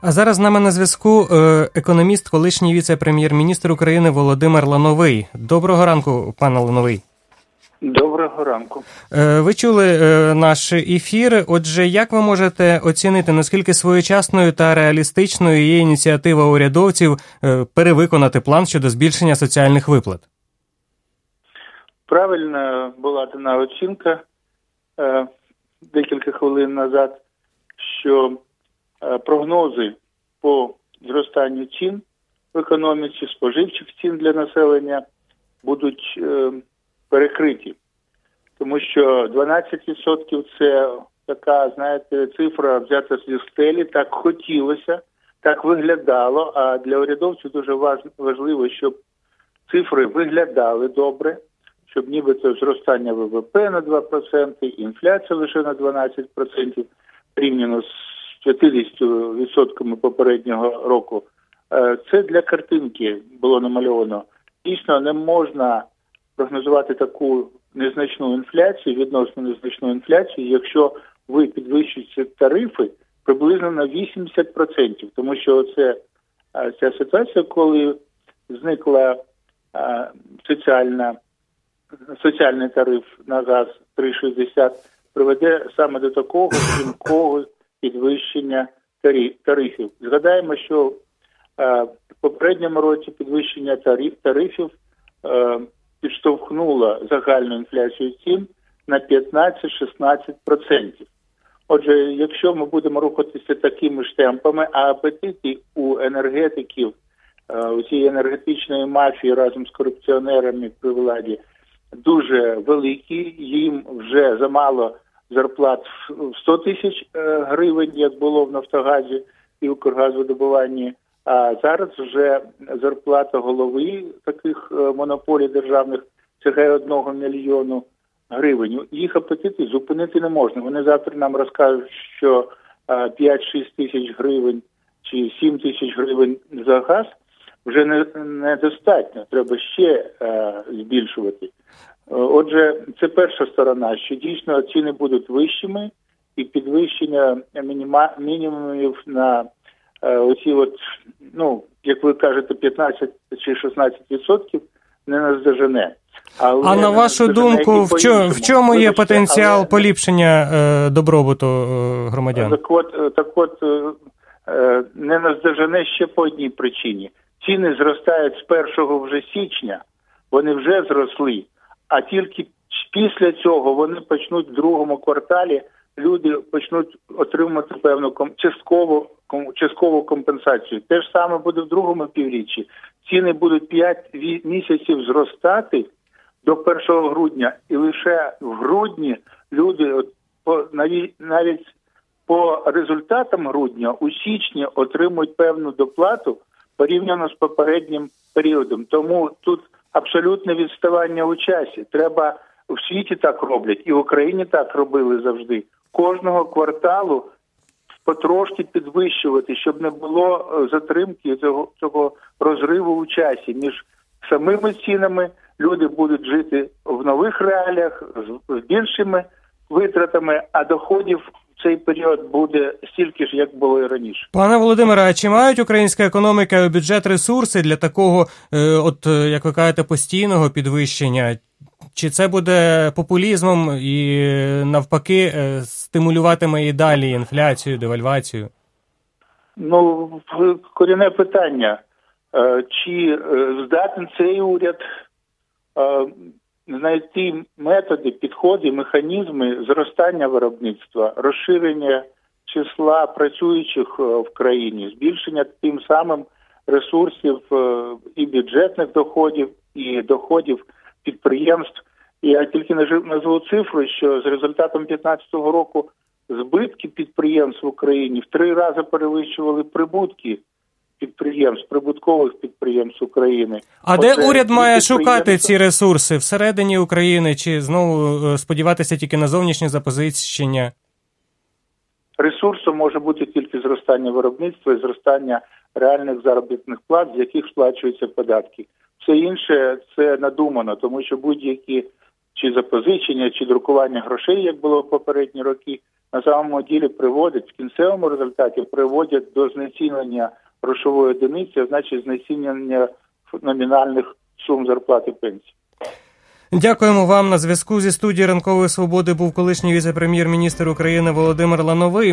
А зараз з нами на зв'язку економіст, колишній віце-прем'єр-міністр України Володимир Лановий. Доброго ранку, пане Лановий. Доброго ранку. Ви чули наш ефір. Отже, як ви можете оцінити, наскільки своєчасною та реалістичною є ініціатива урядовців перевиконати план щодо збільшення соціальних виплат? Правильна була дана оцінка декілька хвилин назад, що прогнози по зростанню цін в економіці, споживчих цін для населення будуть перекриті. Тому що 12% це така, знаєте, цифра взята зі стелі, так хотілося, так виглядало, а для урядовців дуже важливо, щоб цифри виглядали добре, щоб нібито зростання ВВП на 2%, інфляція лише на 12%, порівняно з 50% попереднього року. Це для картинки було намальовано. Дійсно, не можна прогнозувати таку незначну інфляцію, відносно незначну інфляцію, якщо ви підвищуєте тарифи приблизно на 80%. Тому що ця ситуація, коли зникла соціальний тариф на газ 3,60, приведе саме до такого стрімкого підвищення тарифів. Згадаємо, що в попередньому році підвищення тарифів підштовхнуло загальну інфляцію цін на 15-16%. Отже, якщо ми будемо рухатися такими ж темпами, а апетити у енергетиків, у цієї енергетичної мафії разом з корупціонерами при владі дуже великі, їм вже замало зарплат в 100 тисяч гривень, як було в Нафтогазі і Укргазвидобуванні, а зараз вже зарплата голови таких монополій державних сягає 1 мільйону гривень. Їх апетити зупинити не можна. Вони завтра нам розкажуть, що 5-6 тисяч гривень чи 7 тисяч гривень за газ вже недостатньо, треба ще збільшувати. Отже, це перша сторона, що дійсно ціни будуть вищими і підвищення мінімумів на оці як ви кажете, 15 чи 16% не наздожене. А на вашу думку, в чому є потенціал поліпшення добробуту громадян? Так от, не наздожене ще по одній причині. Ціни зростають з 1 вже січня, вони вже зросли, а тільки після цього вони почнуть в другому кварталі, люди почнуть отримувати певну часткову компенсацію. Те ж саме буде в другому півріччі. Ціни будуть 5 місяців зростати до 1 грудня. І лише в грудні люди, навіть по результатам грудня, у січні отримують певну доплату порівняно з попереднім періодом. Тому тут абсолютне відставання у часі. Треба, в світі так роблять, і в Україні так робили завжди. Кожного кварталу потрошки підвищувати, щоб не було затримки цього розриву у часі. Між самими цінами люди будуть жити в нових реаліях з більшими витратами, а доходів в цей період буде стільки ж, як було і раніше. Пане Володимире, а чи мають українська економіка і бюджет ресурси для такого, як ви кажете, постійного підвищення? Чи це буде популізмом і, навпаки, стимулюватиме і далі інфляцію, девальвацію? Корінне питання. Чи здатен цей уряд знайти методи, підходи, механізми зростання виробництва, розширення числа працюючих в країні, збільшення тим самим ресурсів і бюджетних доходів, і доходів підприємств. Я тільки назву цифру, що з результатом 2015 року збитки підприємств в Україні в 3 рази перевищували прибутки підприємств, прибуткових підприємств України. А де уряд має шукати ці ресурси? Всередині України чи знову сподіватися тільки на зовнішнє запозичення? Ресурсом може бути тільки зростання виробництва і зростання реальних заробітних плат, з яких сплачуються податки. Все інше – це надумано, тому що будь-які чи запозичення, чи друкування грошей, як було в попередні роки, на самому ділі приводить, в кінцевому результаті приводять до знецінення грошової одиниці, а значить знецінення номінальних сум зарплати пенсій. Дякуємо вам. На зв'язку зі студією «Ранкової свободи» був колишній віце-прем'єр-міністр України Володимир Лановий.